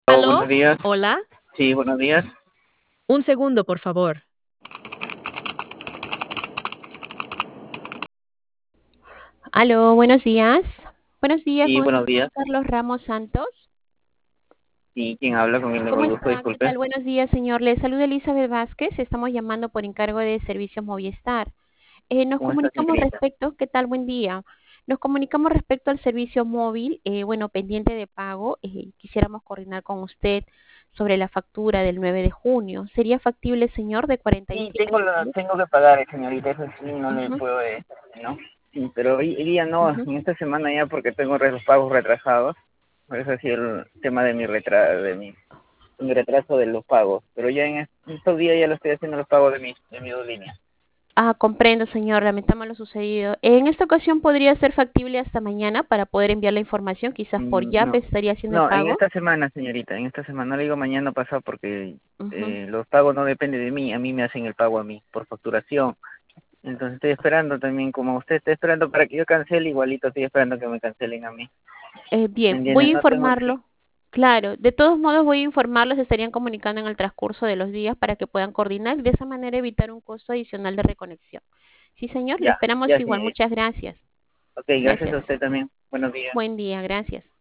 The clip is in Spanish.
Oh, ¿Aló? buenos días. Hola. Sí, buenos días. Un segundo, por favor. Aló, buenos días. Buenos días, Sí, con el buenos señor días. Carlos Ramos Santos. Sí, ¿quién habla? Con el ¿Cómo mejor gusto, está? ¿Qué disculpe. tal? Buenos días, señor. Le saluda Elizabeth Vázquez. Estamos llamando por encargo de Servicios Movistar. Nos ¿Cómo está, comunicamos señorita? respecto, ¿qué tal? Buen día. Nos comunicamos respecto al servicio móvil, bueno, pendiente de pago. Quisiéramos coordinar con usted sobre la factura del 9 de junio. ¿Sería factible, señor, de Sí, 47 soles? tengo que pagar, señorita, eso sí, no le Ujú, puedo, ¿no? Sí, pero hoy día no, ujú. en esta semana ya porque tengo los pagos retrasados. Por eso sí el tema de mi retraso de los pagos. Pero ya en estos días ya lo estoy haciendo los pagos de mis dos líneas. Ah, comprendo, señor. Lamentamos lo sucedido. En esta ocasión podría ser factible hasta mañana para poder enviar la información. Quizás por No, Yape estaría haciendo el no, en pago. esta semana, señorita, en esta semana, no le digo mañana pasado porque Ujú. los pagos no dependen de mí, a mí me hacen el pago a mí por facturación. Entonces estoy esperando también, como usted está esperando para que yo cancele, igualito estoy esperando que me cancelen a mí. ¿Me Bien, voy entiendes? a No tengo, sí. informarlo. Claro, de todos modos voy a informarlos. Se estarían comunicando en el transcurso de los días para que puedan coordinar y de esa manera evitar un costo adicional de reconexión. Sí, señor, le Ya, esperamos ya, igual. señorita. Muchas gracias. Ok, gracias Gracias. a usted también. Buenos días. Buen día, gracias.